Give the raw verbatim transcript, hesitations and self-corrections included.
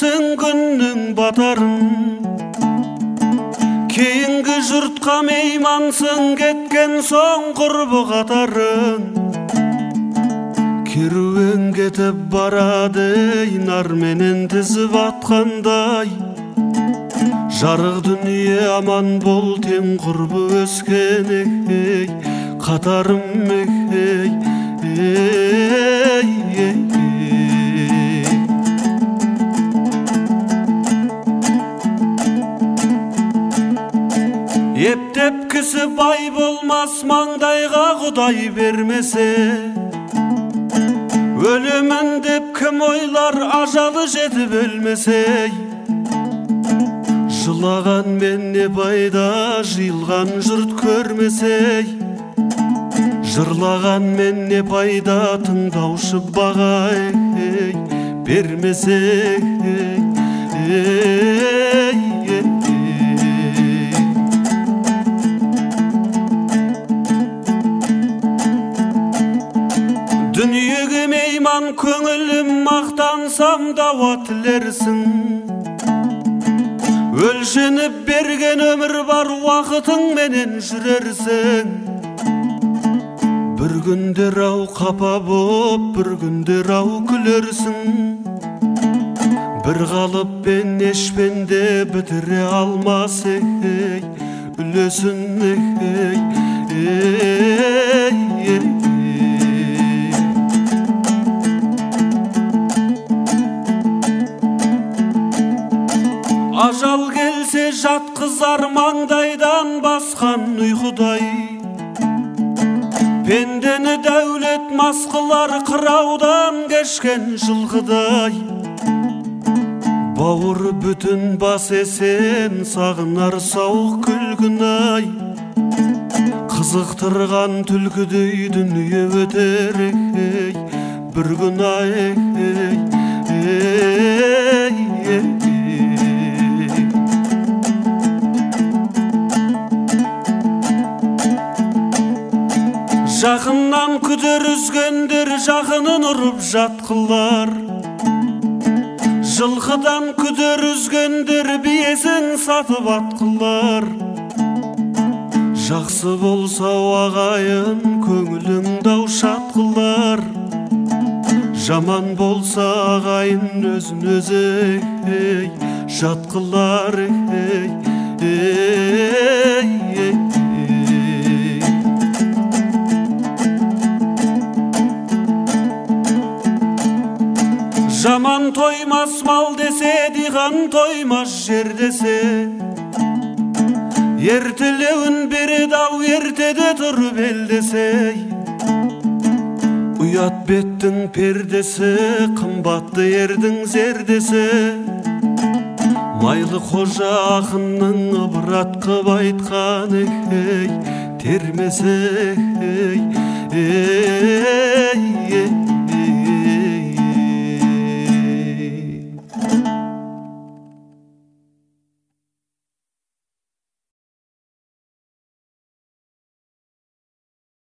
білесің күннің батарын, кейінгі жұртқа меймансың, кеткен соң құрбы қатарын. Керуен кетіп барады, нар менен тізіп атқандай, жарық дүние аман бол, тең құрбы өскен ей, қатарым ей, ей, ей. Ептеп кісі бай болмас, маңдайға құдай бермесе. Өлемін деп кім ойлар, ажалы жетіп өлмесе. Жылаған мен не пайда, жиылған жұрт көрмесе. Жырлаған мен не пайда, тыңдаушы баға бермесе. Дүниеге мейман көңілім, мақтансам дауа тілерсің. Өлшеніп берген өмір бар, уақытың менен жүрерсің. Бір күндер ау қапа боп, бір күндер ау күлерсің. Бір қалыппен ешпенде бітіре алмас ей, үлесін ей, ей, ей. Ажал келсе жатқызар маңдайдан басқан ұйқыдай. Пендені дәулет масқылар, қыраудан кешкен жылқыдай. Бауыр бүтін бас есен, сағынар сауық күлгін-ай. Қызықтырған түлкідей дүние өтер ей, бір күн ай, ей, ей, ей. Жақыннан күдер үзгендер жақынын ұрып жатқылар. Жылқыдан күдер үзгендер биесін сатып атқылар. Жақсы болса ағайын, көңілің дау шатқылар. Жаман болса ағайын, өзін өзі жатқылар. Жаман тоймас мал десе, диған тоймас жер десе. Ертелеуін береді ау, ертеде тұрып ел десе. Ұят беттің пердесі, қымбатты ердің зердесі. Майлы қожа ақынның ыбырат қып айтқан ей, термесе ей, ей.